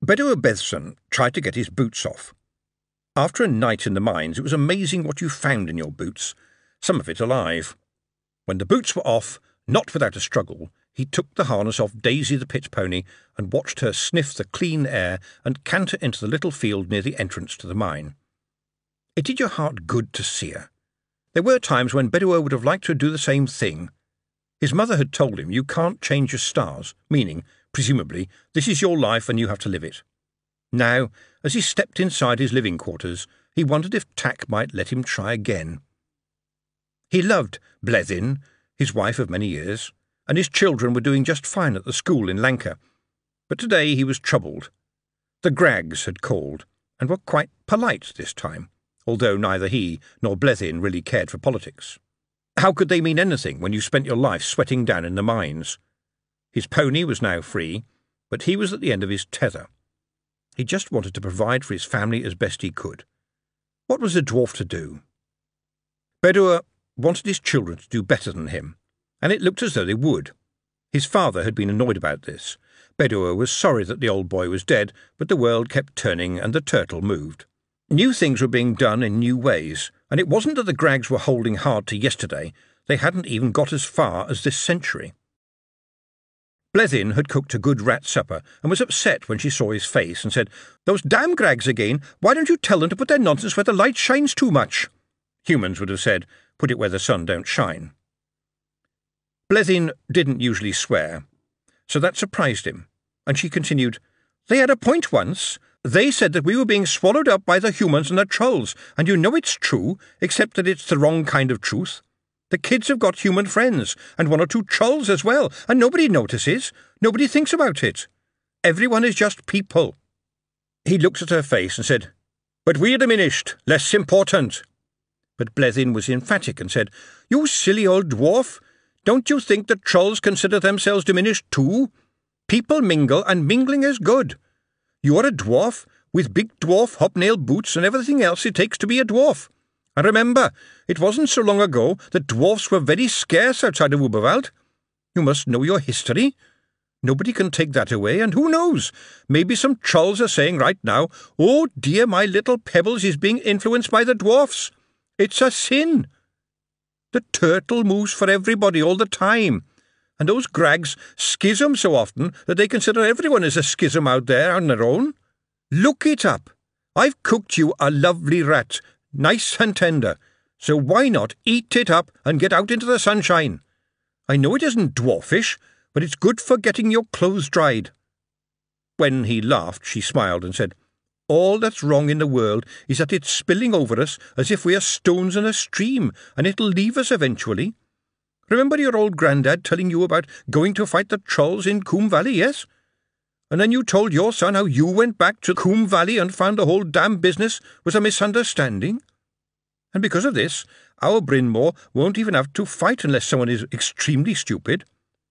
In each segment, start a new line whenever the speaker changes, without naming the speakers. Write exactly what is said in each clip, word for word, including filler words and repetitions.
Bedwyr Bethson tried to get his boots off. After a night in the mines, it was amazing what you found in your boots, some of it alive. When the boots were off, not without a struggle, he took the harness off Daisy the pit pony and watched her sniff the clean air and canter into the little field near the entrance to the mine. It did your heart good to see her. There were times when Bedwyr would have liked to do the same thing. His mother had told him you can't change your stars, meaning, presumably, this is your life and you have to live it. Now, as he stepped inside his living quarters, he wondered if Tack might let him try again. He loved Blethyn, his wife of many years, and his children were doing just fine at the school in Lancre. But today he was troubled. The Graggs had called, and were quite polite this time, although neither he nor Blethyn really cared for politics. How could they mean anything when you spent your life sweating down in the mines? His pony was now free, but he was at the end of his tether. He just wanted to provide for his family as best he could. What was a dwarf to do? Bedwyr wanted his children to do better than him, and it looked as though they would. His father had been annoyed about this. Bedwyr was sorry that the old boy was dead, but the world kept turning and the turtle moved. New things were being done in new ways, and it wasn't that the Graggs were holding hard to yesterday. They hadn't even got as far as this century. Blethyn had cooked a good rat supper and was upset when she saw his face and said, "Those damn Graggs again! Why don't you tell them to put their nonsense where the light shines too much?" Humans would have said, "Put it where the sun don't shine." Blethyn didn't usually swear, so that surprised him, and she continued, "They had a point once. They said that we were being swallowed up by the humans and the trolls, and you know it's true, except that it's the wrong kind of truth. The kids have got human friends, and one or two trolls as well, and nobody notices. Nobody thinks about it. Everyone is just people." He looked at her face and said, "But we're diminished, less important." But Blethyn was emphatic and said, "You silly old dwarf! Don't you think that trolls consider themselves diminished too? People mingle, and mingling is good. You're a dwarf, with big dwarf hobnail boots and everything else it takes to be a dwarf. And remember, it wasn't so long ago that dwarfs were very scarce outside of Uberwald. You must know your history. Nobody can take that away, and who knows? Maybe some trolls are saying right now, 'Oh dear, my little Pebbles is being influenced by the dwarfs. It's a sin.' The turtle moves for everybody all the time, and those Graggs schism so often that they consider everyone is a schism out there on their own. Look it up. I've cooked you a lovely rat, nice and tender, so why not eat it up and get out into the sunshine? I know it isn't dwarfish, but it's good for getting your clothes dried." When he laughed, she smiled and said, "All that's wrong in the world is that it's spilling over us as if we are stones in a stream, and it'll leave us eventually. Remember your old grandad telling you about going to fight the trolls in Coombe Valley, yes? And then you told your son how you went back to Coombe Valley and found the whole damn business was a misunderstanding? And because of this, our Bryn Mawr won't even have to fight unless someone is extremely stupid.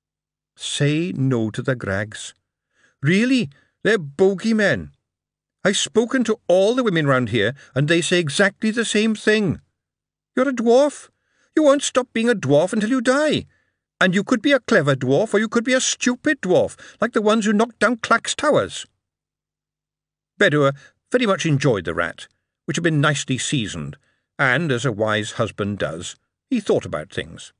Say no to the Graggs. Really, they're bogeymen. I've spoken to all the women round here, and they say exactly the same thing. You're a dwarf. You won't stop being a dwarf until you die. And you could be a clever dwarf, or you could be a stupid dwarf, like the ones who knocked down Clack's towers." Bedwyr very much enjoyed the rat, which had been nicely seasoned, and, as a wise husband does, he thought about things.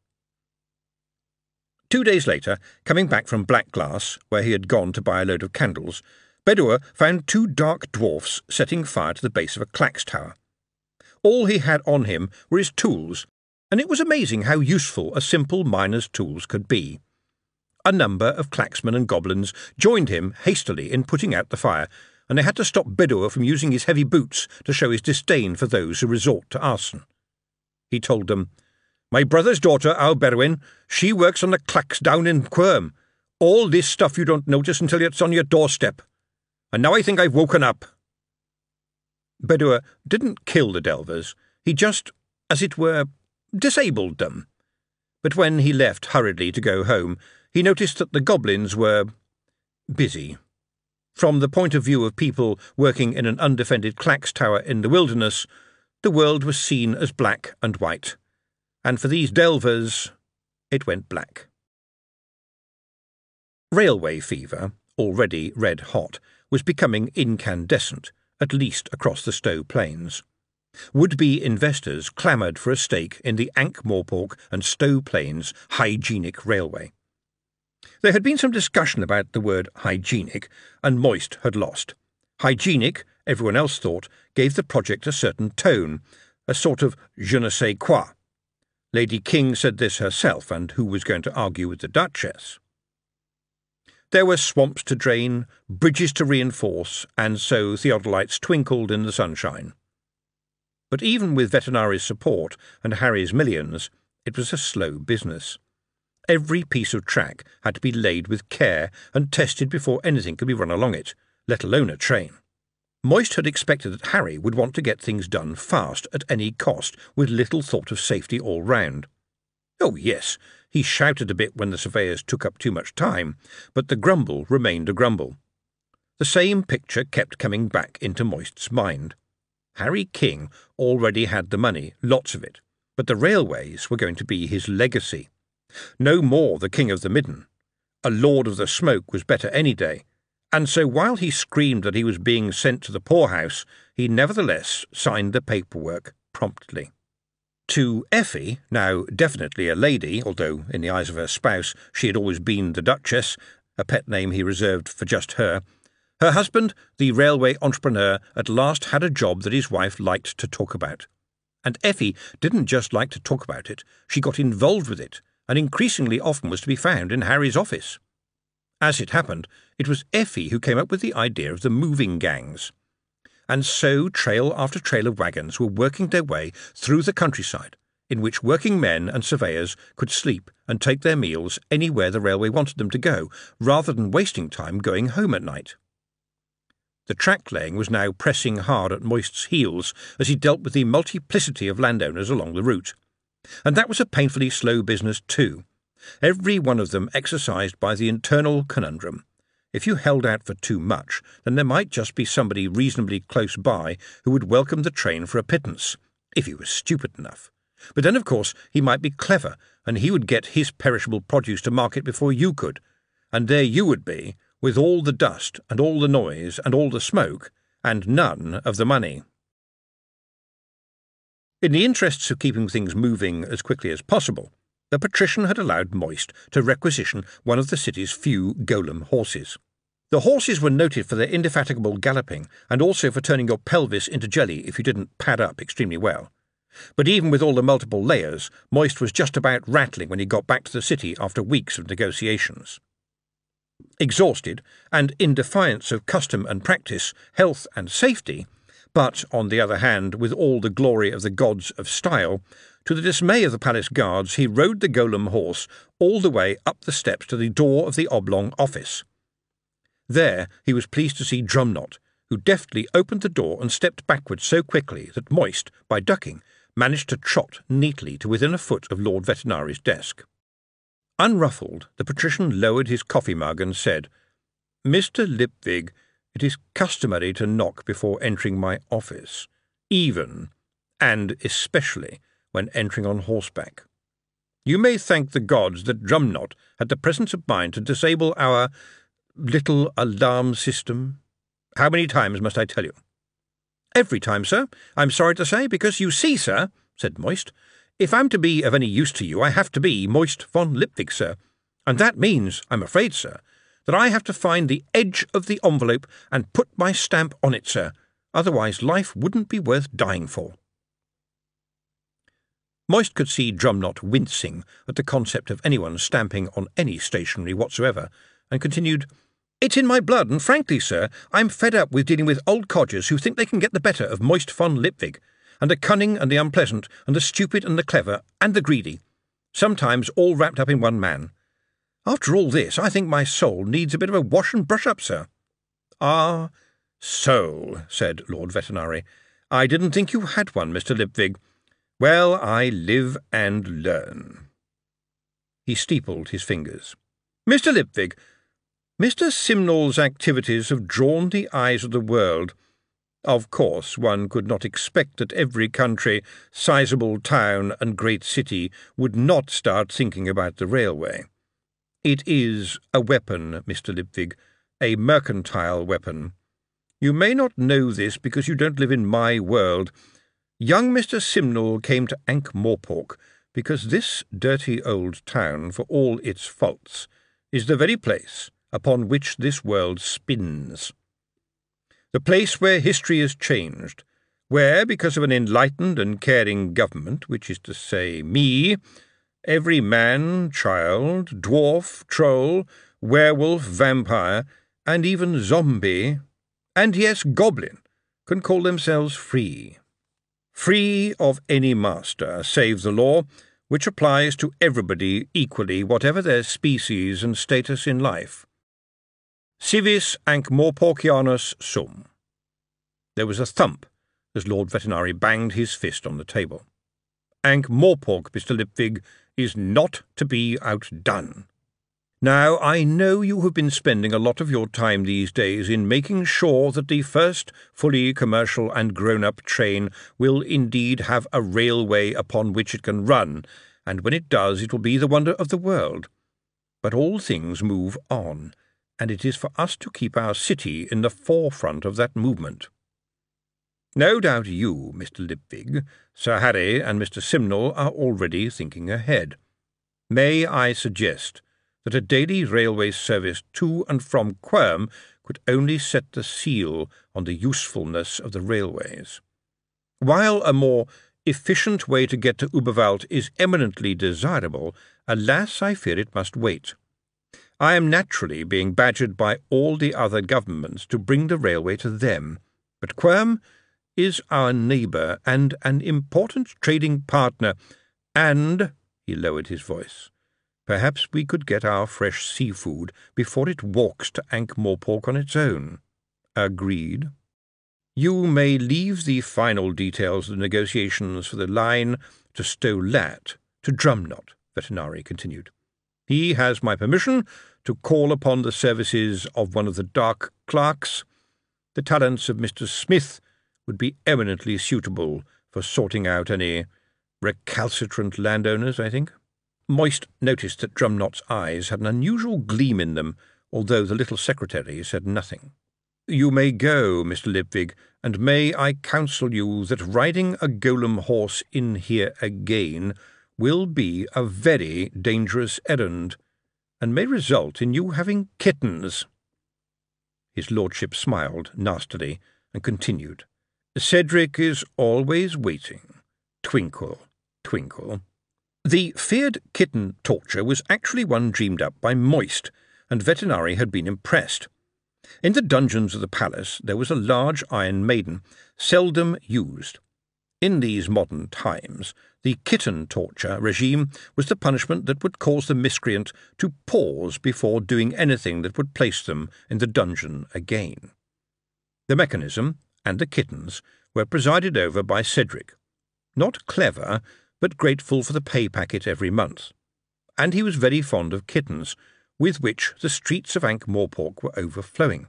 Two days later, coming back from Blackglass, where he had gone to buy a load of candles, Bedwyr found two dark dwarfs setting fire to the base of a Clack's tower. All he had on him were his tools, and it was amazing how useful a simple miner's tools could be. A number of clacksmen and goblins joined him hastily in putting out the fire, and they had to stop Bedwyr from using his heavy boots to show his disdain for those who resort to arson. He told them, "My brother's daughter, Al Berwyn, she works on the clacks down in Quirm. All this stuff you don't notice until it's on your doorstep. And now I think I've woken up." Bedwyr didn't kill the Delvers. He just, as it were, disabled them. But when he left hurriedly to go home, he noticed that the goblins were busy. From the point of view of people working in an undefended Clack's tower in the wilderness, the world was seen as black and white, and for these Delvers it went black. Railway fever, already red-hot, was becoming incandescent, at least across the Stow Plains. Would-be investors clamoured for a stake in the Ankh-Morpork and Stow Plains Hygienic Railway. There had been some discussion about the word hygienic, and Moist had lost. Hygienic, everyone else thought, gave the project a certain tone, a sort of je ne sais quoi. Lady King said this herself, and who was going to argue with the Duchess? There were swamps to drain, bridges to reinforce, and so theodolites twinkled in the sunshine. But even with Vetinari's support and Harry's millions, it was a slow business. Every piece of track had to be laid with care and tested before anything could be run along it, let alone a train. Moist had expected that Harry would want to get things done fast at any cost, with little thought of safety all round. Oh, yes, he shouted a bit when the surveyors took up too much time, but the grumble remained a grumble. The same picture kept coming back into Moist's mind. Harry King already had the money, lots of it, but the railways were going to be his legacy. No more the King of the Midden. A Lord of the Smoke was better any day, and so while he screamed that he was being sent to the poorhouse, he nevertheless signed the paperwork promptly. To Effie, now definitely a lady, although in the eyes of her spouse she had always been the Duchess, a pet name he reserved for just her, her husband, the railway entrepreneur, at last had a job that his wife liked to talk about. And Effie didn't just like to talk about it, she got involved with it, and increasingly often was to be found in Harry's office. As it happened, it was Effie who came up with the idea of the moving gangs. And so trail after trail of wagons were working their way through the countryside, in which working men and surveyors could sleep and take their meals anywhere the railway wanted them to go, rather than wasting time going home at night. The track-laying was now pressing hard at Moist's heels as he dealt with the multiplicity of landowners along the route. And that was a painfully slow business too, every one of them exercised by the internal conundrum. If you held out for too much, then there might just be somebody reasonably close by who would welcome the train for a pittance, if he was stupid enough. But then, of course, he might be clever, and he would get his perishable produce to market before you could, and there you would be, with all the dust and all the noise and all the smoke, and none of the money. In the interests of keeping things moving as quickly as possible, the patrician had allowed Moist to requisition one of the city's few golem horses. The horses were noted for their indefatigable galloping, and also for turning your pelvis into jelly if you didn't pad up extremely well. But even with all the multiple layers, Moist was just about rattling when he got back to the city after weeks of negotiations. Exhausted, and in defiance of custom and practice, health and safety, but, on the other hand, with all the glory of the gods of style, to the dismay of the palace guards, he rode the golem horse all the way up the steps to the door of the oblong office. There he was pleased to see Drumknot, who deftly opened the door and stepped backward so quickly that Moist, by ducking, managed to trot neatly to within a foot of Lord Vetinari's desk. Unruffled, the patrician lowered his coffee mug and said, "Mister Lipwig, it is customary to knock before entering my office, even, and especially, when entering on horseback. You may thank the gods that Drumknot had the presence of mind to disable our little alarm system. How many times must I tell you?" "Every time, sir, I'm sorry to say, because you see, sir," said Moist, "if I'm to be of any use to you, I have to be Moist von Lipwig, sir, and that means, I'm afraid, sir, that I have to find the edge of the envelope and put my stamp on it, sir, otherwise life wouldn't be worth dying for." Moist could see Drumknot wincing at the concept of anyone stamping on any stationery whatsoever, and continued, "It's in my blood, and frankly, sir, I'm fed up with dealing with old codgers who think they can get the better of Moist von Lipwig, and the cunning and the unpleasant, and the stupid and the clever, and the greedy, sometimes all wrapped up in one man. After all this, I think my soul needs a bit of a wash and brush up, sir." "Ah, so," said Lord Vetinari. "I didn't think you had one, Mister Lipwig. Well, I live and learn." He steepled his fingers. "Mister Lipwig, Mister Simnel's activities have drawn the eyes of the world. Of course, one could not expect that every country, sizable town, and great city would not start thinking about the railway. It is a weapon, Mister Lipwig, a mercantile weapon, You may not know this because you don't live in my world. Young Mister Simnel came to Ankh-Morpork because this dirty old town, for all its faults, is the very place upon which this world spins. The place where history is changed, where, because of an enlightened and caring government, which is to say me, every man, child, dwarf, troll, werewolf, vampire, and even zombie, and yes, goblin, can call themselves free. Free of any master, save the law, which applies to everybody equally, whatever their species and status in life. Civis Ankh-Morporkianus sum. There was a thump as Lord Vetinari banged his fist on the table. Ankh-Morpork, Mister Lipwig, is not to be outdone. Now, I know you have been spending a lot of your time these days in making sure that the first fully commercial and grown-up train will indeed have a railway upon which it can run, and when it does it will be the wonder of the world. But all things move on, and it is for us to keep our city in the forefront of that movement. No doubt you, Mister Lipwig, Sir Harry, and Mister Simnel are already thinking ahead. May I suggest that a daily railway service to and from Quirm could only set the seal on the usefulness of the railways. While a more efficient way to get to Uberwald is eminently desirable, alas, I fear it must wait. I am naturally being badgered by all the other governments to bring the railway to them, but Quirm is our neighbour and an important trading partner, and, he lowered his voice, perhaps we could get our fresh seafood before it walks to Ankh-Morpork on its own. Agreed. You may leave the final details of the negotiations for the line to Stow-Lat, to Drumknot, Vetinari continued. He has my permission to call upon the services of one of the dark clerks. The talents of Mister Smith would be eminently suitable for sorting out any recalcitrant landowners, I think. Moist noticed that Drumknot's eyes had an unusual gleam in them, although the little secretary said nothing. You may go, Mister Lipwig, and may I counsel you that riding a golem horse in here again will be a very dangerous errand, and may result in you having kittens. His lordship smiled nastily and continued. Cedric is always waiting. Twinkle, twinkle. The feared kitten torture was actually one dreamed up by Moist, and Vetinari had been impressed. In the dungeons of the palace there was a large iron maiden, seldom used. In these modern times, the kitten torture regime was the punishment that would cause the miscreant to pause before doing anything that would place them in the dungeon again. The mechanism and the kittens were presided over by Cedric, not clever, but grateful for the pay packet every month, and he was very fond of kittens, with which the streets of Ankh-Morpork were overflowing.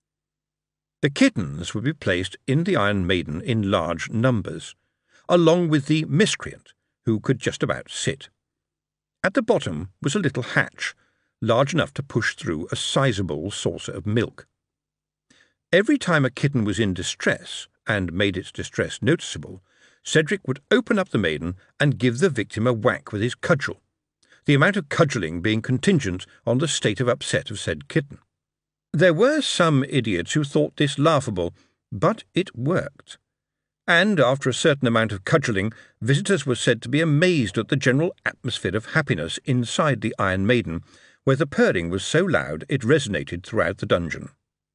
The kittens would be placed in the Iron Maiden in large numbers, along with the miscreant, who could just about sit. At the bottom was a little hatch, large enough to push through a sizable saucer of milk. Every time a kitten was in distress, and made its distress noticeable, Cedric would open up the maiden and give the victim a whack with his cudgel, the amount of cudgelling being contingent on the state of upset of said kitten. There were some idiots who thought this laughable, but it worked. And after a certain amount of cudgelling, visitors were said to be amazed at the general atmosphere of happiness inside the Iron Maiden, where the purring was so loud it resonated throughout the dungeon.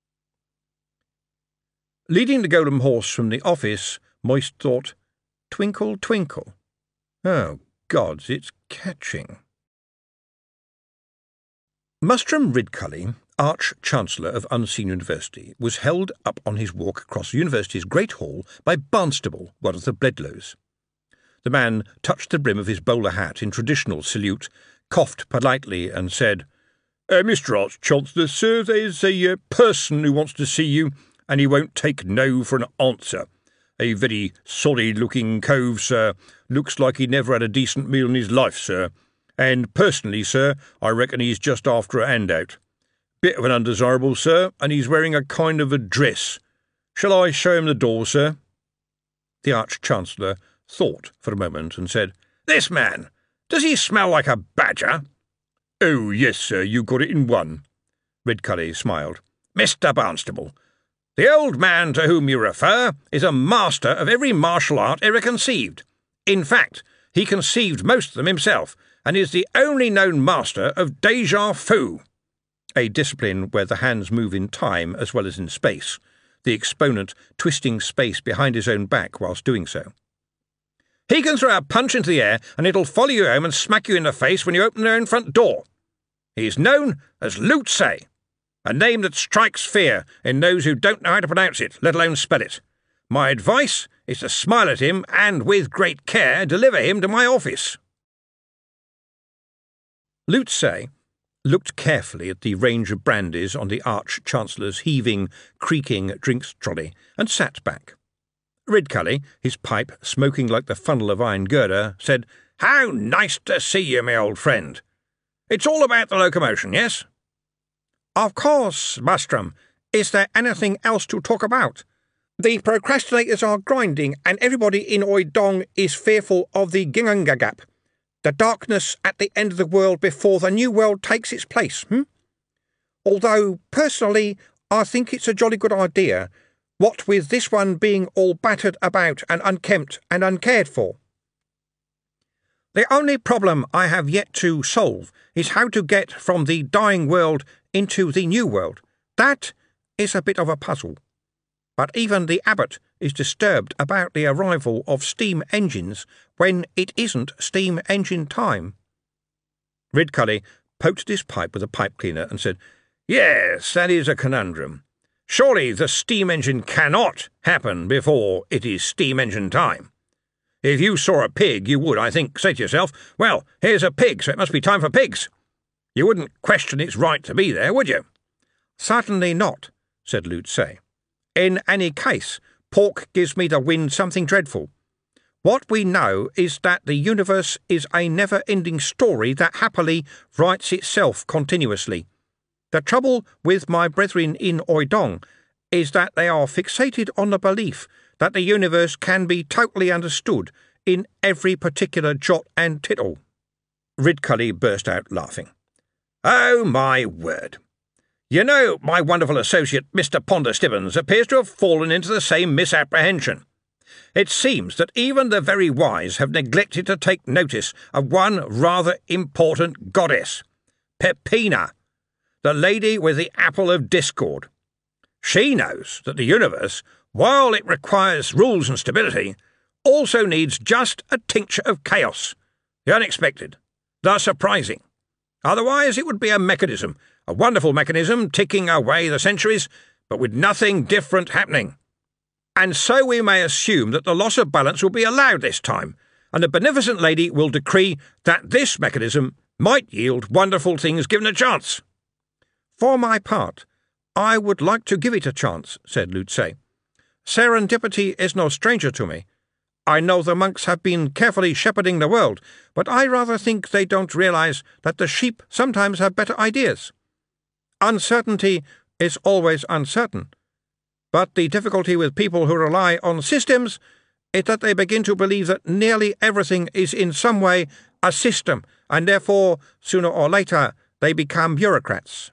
Leading the golem horse from the office, Moist thought, Twinkle, twinkle. Oh, gods, it's catching. Mustrum Ridcully, Arch-Chancellor of Unseen University, was held up on his walk across the university's great hall by Barnstable, one of the Bledlows. The man touched the brim of his bowler hat in traditional salute, coughed politely, and said, uh, Mister Arch-Chancellor, sir, there's a uh, person who wants to see you, and he won't take no for an answer. A very sorry-looking cove, sir. Looks like he never had a decent meal in his life, sir. And personally, sir, I reckon he's just after a handout. Bit of an undesirable, sir, and he's wearing a kind of a dress. Shall I show him the door, sir? The Arch-Chancellor thought for a moment and said, This man, does he smell like a badger? Oh, yes, sir, you got it in one. Ridcully smiled. Mister Barnstable, the old man to whom you refer is a master of every martial art ever conceived. In fact, he conceived most of them himself, and is the only known master of déjà vu, a discipline where the hands move in time as well as in space, the exponent twisting space behind his own back whilst doing so. He can throw a punch into the air, and it'll follow you home and smack you in the face when you open your own front door. He is known as Lu Tse, a name that strikes fear in those who don't know how to pronounce it, let alone spell it. My advice is to smile at him and, with great care, deliver him to my office. Lu Tse looked carefully at the range of brandies on the Arch-Chancellor's heaving, creaking drinks trolley, and sat back. Ridcully, his pipe smoking like the funnel of iron girder, said, How nice to see you, my old friend. It's all about the locomotion, yes? Of course, Bustrom. Is there anything else to talk about? The procrastinators are grinding, and everybody in Oidong is fearful of the Gingangagap, the darkness at the end of the world before the new world takes its place, hmm? Although, personally, I think it's a jolly good idea, what with this one being all battered about and unkempt and uncared for. The only problem I have yet to solve is how to get from the dying world into the new world. That is a bit of a puzzle. But even the abbot is disturbed about the arrival of steam engines when it isn't steam engine time. Ridcully poked at his pipe with a pipe cleaner and said, Yes, that is a conundrum. Surely the steam engine cannot happen before it is steam engine time. If you saw a pig, you would, I think, say to yourself, Well, here's a pig, so it must be time for pigs. You wouldn't question its right to be there, would you? Certainly not, said Lu Tse. In any case, pork gives me the wind something dreadful. What we know is that the universe is a never-ending story that happily writes itself continuously. The trouble with my brethren in Oidong is that they are fixated on the belief that the universe can be totally understood in every particular jot and tittle. Ridcully burst out laughing. Oh, my word! You know, my wonderful associate, Mister Ponder Stibbons, appears to have fallen into the same misapprehension. It seems that even the very wise have neglected to take notice of one rather important goddess, Peppina, the lady with the apple of discord. She knows that the universe, while it requires rules and stability, also needs just a tincture of chaos, the unexpected, the surprising. Otherwise it would be a mechanism, a wonderful mechanism ticking away the centuries, but with nothing different happening. And so we may assume that the loss of balance will be allowed this time, and the beneficent lady will decree that this mechanism might yield wonderful things given a chance. For my part, I would like to give it a chance, said Lu Tse. Serendipity is no stranger to me. I know the monks have been carefully shepherding the world, but I rather think they don't realize that the sheep sometimes have better ideas. Uncertainty is always uncertain, but the difficulty with people who rely on systems is that they begin to believe that nearly everything is in some way a system, and therefore, sooner or later, they become bureaucrats.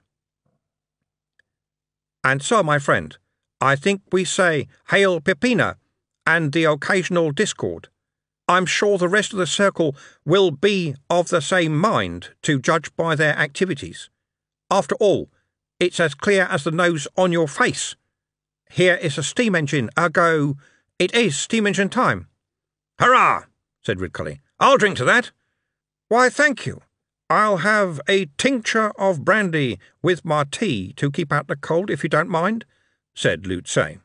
And so, my friend, I think we say, Hail Peppina, and the occasional discord. I'm sure the rest of the circle will be of the same mind, to judge by their activities. After all, it's as clear as the nose on your face. Here is a steam engine, ergo, it is steam engine time. Hurrah! said Ridcully. I'll drink to that. Why, thank you. I'll have a tincture of brandy with my tea to keep out the cold, if you don't mind, said Lu Tse.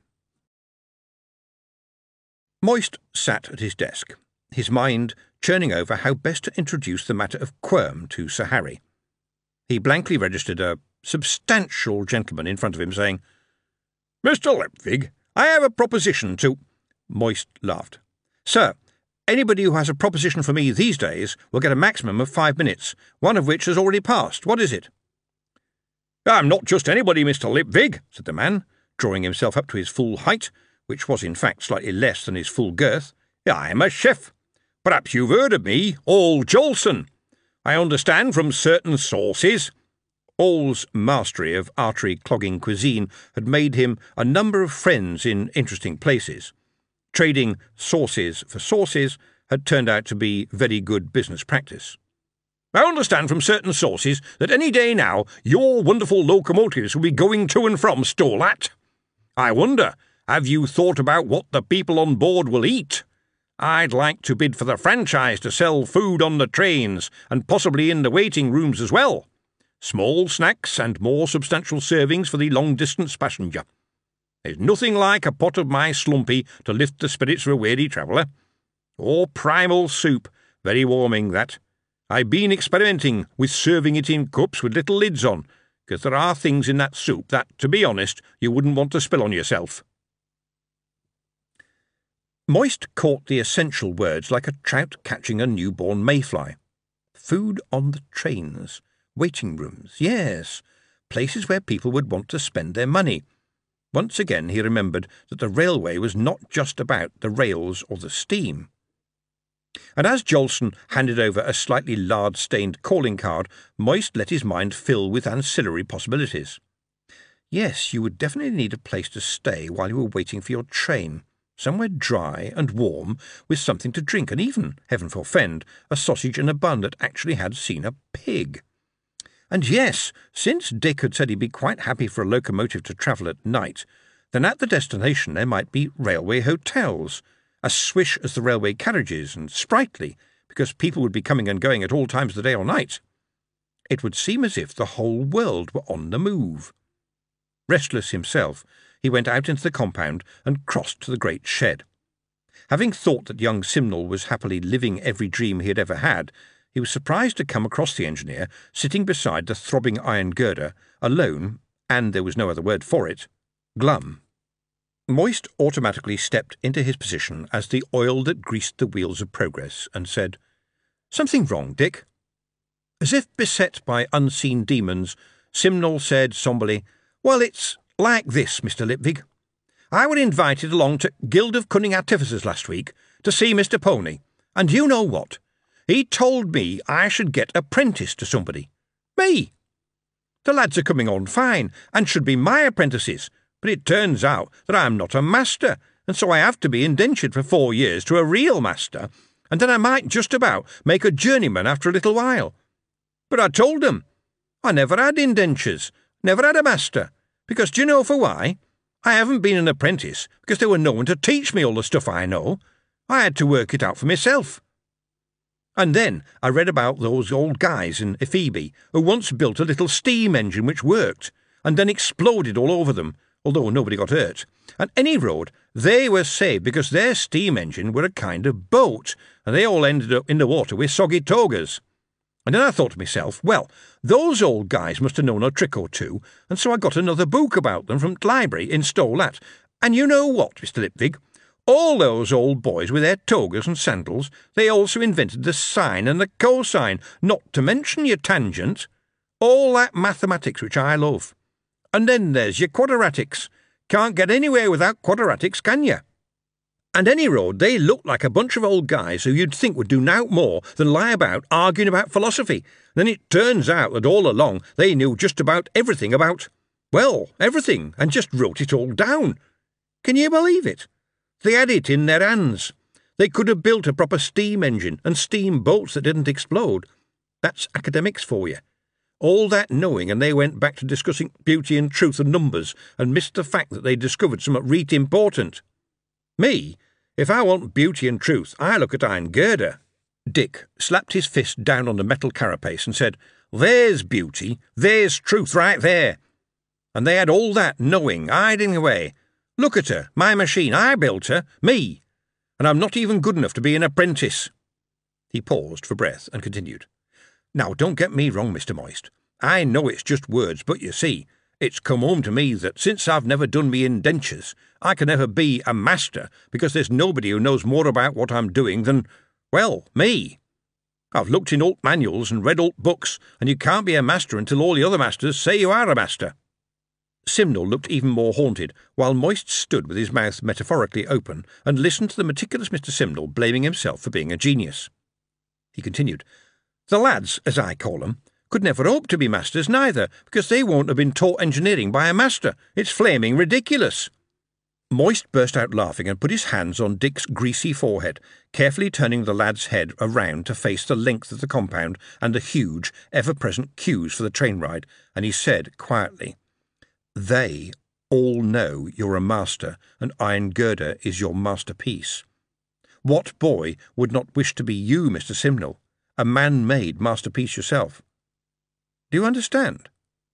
Moist sat at his desk, his mind churning over how best to introduce the matter of Quirm to Sir Harry. He blankly registered a substantial gentleman in front of him, saying, Mister Lepvig, I have a proposition to— Moist laughed. Sir, anybody who has a proposition for me these days will get a maximum of five minutes, one of which has already passed. What is it? I'm not just anybody, Mister Lipvig, said the man, drawing himself up to his full height, which was in fact slightly less than his full girth. "I'm a chef. Perhaps you've heard of me, All Jolson. I understand from certain sources—" All's mastery of artery-clogging cuisine had made him a number of friends in interesting places. Trading sauces for sauces had turned out to be very good business practice. "I understand from certain sources that any day now your wonderful locomotives will be going to and from Stolat. I wonder, have you thought about what the people on board will eat? I'd like to bid for the franchise to sell food on the trains and possibly in the waiting rooms as well. Small snacks and more substantial servings for the long-distance passenger. There's nothing like a pot of my slumpy to lift the spirits of a weary traveller. Or primal soup, very warming that. I've been experimenting with serving it in cups with little lids on, because there are things in that soup that, to be honest, you wouldn't want to spill on yourself." Moist caught the essential words like a trout catching a newborn mayfly. Food on the trains, waiting rooms, yes, places where people would want to spend their money. Once again he remembered that the railway was not just about the rails or the steam. And as Jolson handed over a slightly lard-stained calling card, Moist let his mind fill with ancillary possibilities. Yes, you would definitely need a place to stay while you were waiting for your train. Somewhere dry and warm, with something to drink, and even, heaven forfend, a sausage and a bun that actually had seen a pig. And yes, since Dick had said he'd be quite happy for a locomotive to travel at night, then at the destination there might be railway hotels, as swish as the railway carriages, and sprightly, because people would be coming and going at all times of the day or night. It would seem as if the whole world were on the move. Restless himself, he went out into the compound and crossed to the great shed. Having thought that young Simnel was happily living every dream he had ever had, he was surprised to come across the engineer sitting beside the throbbing iron girder, alone, and there was no other word for it, glum. Moist automatically stepped into his position as the oil that greased the wheels of progress, and said, "Something wrong, Dick?" As if beset by unseen demons, Simnel said sombrely, "Well, it's like this, Mister Lipvig. I were invited along to Guild of Cunning Artificers last week to see Mister Pony, and you know what? He told me I should get apprenticed to somebody. Me! The lads are coming on fine, and should be my apprentices, but it turns out that I'm not a master, and so I have to be indentured for four years to a real master, and then I might just about make a journeyman after a little while. But I told them I never had indentures, never had a master, because do you know for why? I haven't been an apprentice, because there were no one to teach me all the stuff I know. I had to work it out for myself. And then I read about those old guys in Ephebi who once built a little steam engine which worked, and then exploded all over them, although nobody got hurt. And any road, they were saved because their steam engine were a kind of boat, and they all ended up in the water with soggy togas. And then I thought to myself, well, those old guys must have known a trick or two, and so I got another book about them from the library in Stolat. And you know what, Mister Lipvig? All those old boys with their togas and sandals, they also invented the sine and the cosine, not to mention your tangent. All that mathematics which I love. And then there's your quadratics. Can't get anywhere without quadratics, can you? And any road, they looked like a bunch of old guys who you'd think would do nowt more than lie about arguing about philosophy. Then it turns out that all along they knew just about everything about, well, everything, and just wrote it all down. Can you believe it? They had it in their hands. They could have built a proper steam engine and steam boats that didn't explode. That's academics for you. All that knowing, and they went back to discussing beauty and truth and numbers, and missed the fact that they discovered something reet important. Me, if I want beauty and truth, I look at Iron Girder." Dick slapped his fist down on the metal carapace and said, "There's beauty, there's truth right there. And they had all that knowing hiding away. Look at her, my machine, I built her, me, and I'm not even good enough to be an apprentice." He paused for breath and continued, "Now, don't get me wrong, Mister Moist. I know it's just words, but you see, it's come home to me that since I've never done me indentures, I can never be a master, because there's nobody who knows more about what I'm doing than, well, me. I've looked in old manuals and read old books, and you can't be a master until all the other masters say you are a master." Simnel looked even more haunted, while Moist stood with his mouth metaphorically open and listened to the meticulous Mister Simnel blaming himself for being a genius. He continued, "The lads, as I call them, could never hope to be masters neither, because they won't have been taught engineering by a master. It's flaming ridiculous." Moist burst out laughing and put his hands on Dick's greasy forehead, carefully turning the lad's head around to face the length of the compound and the huge, ever-present queues for the train ride, and he said quietly, "They all know you're a master, and Iron Girder is your masterpiece. What boy would not wish to be you, Mister Simnel, a man-made masterpiece yourself? Do you understand?"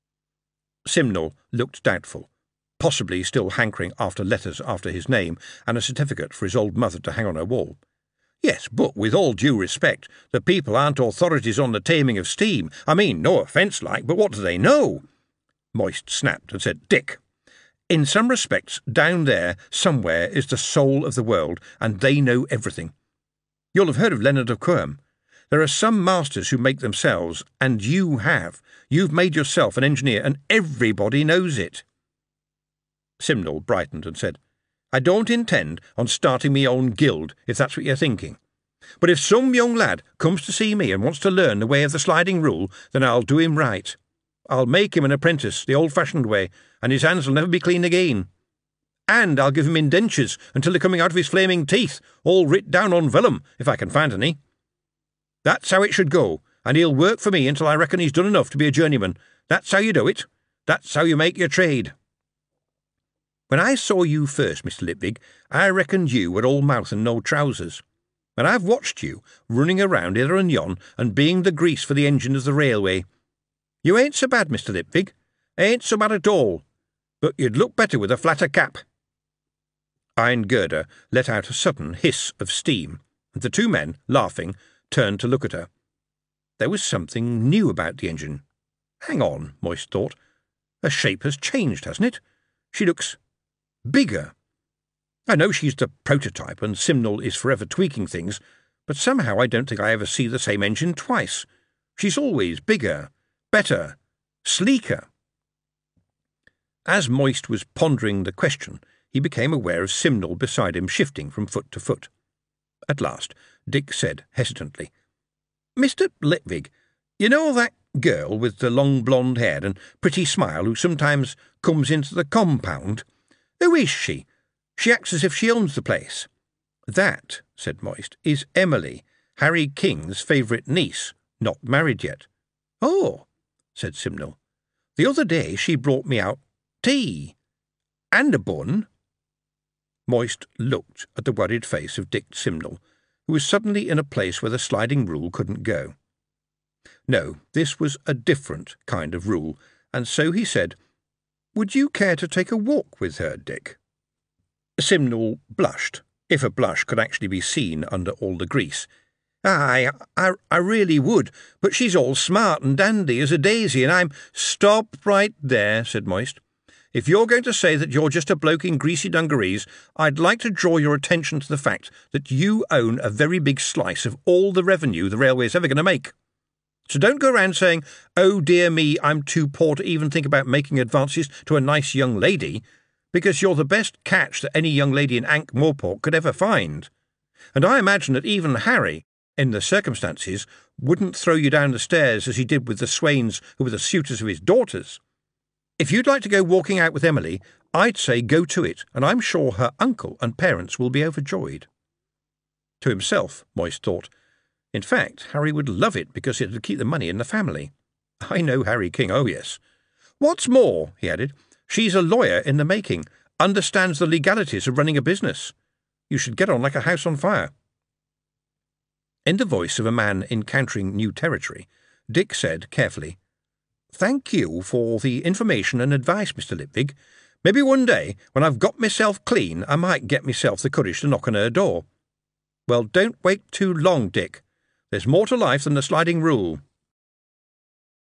Simnel looked doubtful, possibly still hankering after letters after his name and a certificate for his old mother to hang on her wall. "Yes, but with all due respect, the people aren't authorities on the taming of steam. I mean, no offence like, but what do they know?" Moist snapped and said, "Dick, in some respects, down there somewhere is the soul of the world, and they know everything. You'll have heard of Leonard of Quirm. There are some masters who make themselves, and you have. You've made yourself an engineer, and everybody knows it." Simnel brightened and said, "I don't intend on starting me own guild, if that's what you're thinking. But if some young lad comes to see me and wants to learn the way of the sliding rule, then I'll do him right. I'll make him an apprentice the old-fashioned way, and his hands will never be clean again. And I'll give him indentures until they're coming out of his flaming teeth, all writ down on vellum, if I can find any. That's how it should go, and he'll work for me until I reckon he's done enough to be a journeyman. That's how you do it. That's how you make your trade. When I saw you first, Mister Lipwig, I reckoned you were all mouth and no trousers. And I've watched you, running around hither and yon, and being the grease for the engine of the railway. You ain't so bad, Mister Lipwig, ain't so bad at all, but you'd look better with a flatter cap." Iron Girder let out a sudden hiss of steam, and the two men, laughing, turned to look at her. There was something new about the engine. Hang on, Moist thought. Her shape has changed, hasn't it? She looks bigger. I know she's the prototype, and Simnel is forever tweaking things, but somehow I don't think I ever see the same engine twice. She's always bigger, better, sleeker. As Moist was pondering the question, he became aware of Simnel beside him shifting from foot to foot. At last, Dick said hesitantly, "Mister Lipwig, you know that girl with the long blonde hair and pretty smile who sometimes comes into the compound? Who is she? She acts as if she owns the place." "That," said Moist, "is Emily, Harry King's favourite niece, not married yet." "Oh," said Simnel. "The other day she brought me out tea. And a bun." Moist looked at the worried face of Dick Simnel, who was suddenly in a place where the sliding rule couldn't go. No, this was a different kind of rule, and so he said, "Would you care to take a walk with her, Dick?" Simnel blushed, if a blush could actually be seen under all the grease. "Aye, I, I really would, but she's all smart and dandy as a daisy, and I'm—" "Stop right there," said Moist. "If you're going to say that you're just a bloke in greasy dungarees, I'd like to draw your attention to the fact that you own a very big slice of all the revenue the railway's ever going to make. So don't go round saying, 'Oh dear me, I'm too poor to even think about making advances to a nice young lady,' because you're the best catch that any young lady in Ankh-Morpork could ever find. And I imagine that even Harry, in the circumstances, wouldn't throw you down the stairs as he did with the swains who were the suitors of his daughters. If you'd like to go walking out with Emily, I'd say go to it, and I'm sure her uncle and parents will be overjoyed." To himself, Moist thought, in fact, Harry would love it because it would keep the money in the family. I know Harry King, oh yes. "What's more," he added, "she's a lawyer in the making, understands the legalities of running a business. You should get on like a house on fire." In the voice of a man encountering new territory, Dick said carefully, "Thank you for the information and advice, Mister Lipwig. Maybe one day, when I've got myself clean, I might get myself the courage to knock on her door." "Well, don't wait too long, Dick. There's more to life than the sliding rule."